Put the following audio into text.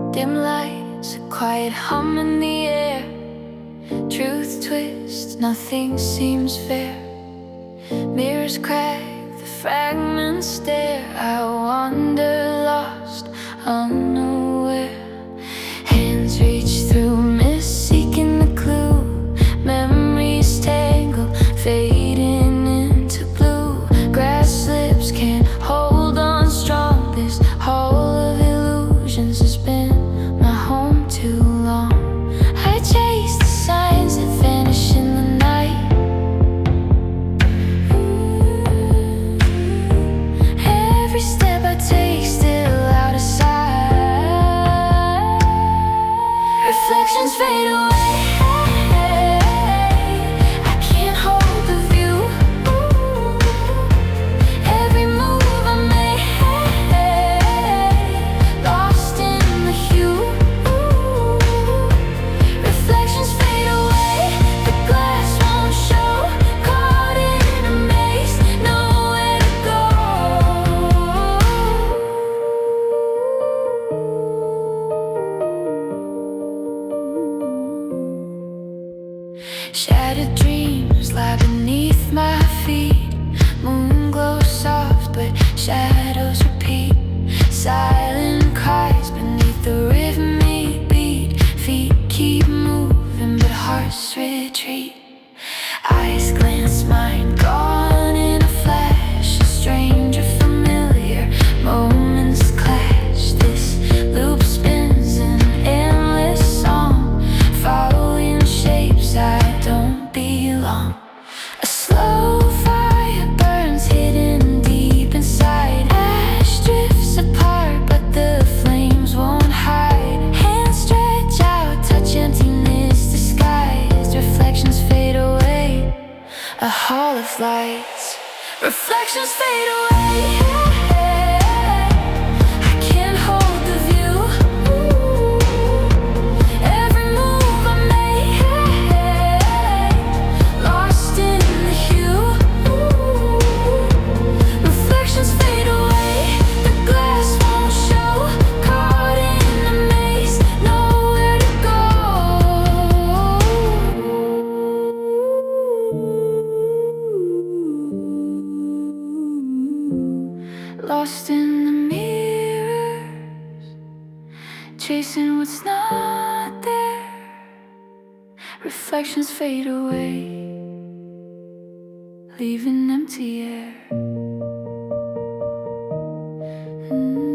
Dim lights, a quiet hum in the air. Truth twists, nothing seems fair. Mirrors crack, the fragments stare. I wander lost, unaware. Hands reach through mist, seeking the clue. Memories tangle, fading into blue. Grass slips, can't hold on strong. This hall of illusions has been my home too long. I chase the signs that vanish in the night. Every step I take still out of sight. Reflections fade away. I can't hold the view. Every move I make, lost in the hue. Reflections fade away, the glass won't show. Caught in a maze, nowhere to go. Shattered dreams lie beneath my feet. Moon glows soft, but shadows repeat. Silent cries beneath the rhythmic beat. Feet keep moving, but hearts retreat. Eyes glance, mind gone in a flash. A stranger familiar, moments clash. This loop spins an endless song, following shapes I don't belong. A slow fire burns hidden deep inside. Ash drifts apart, but the flames won't hide. Hands stretch out, touch emptiness disguised. Reflections fade away, a hall of lights. Reflections fade away. I can't hold the view. Every move I make, lost in the hue. Reflections fade away, the glass won't show. Caught in a maze, nowhere to go. Lost in the mirrors, chasing what's not there. Reflections fade away, leaving empty air.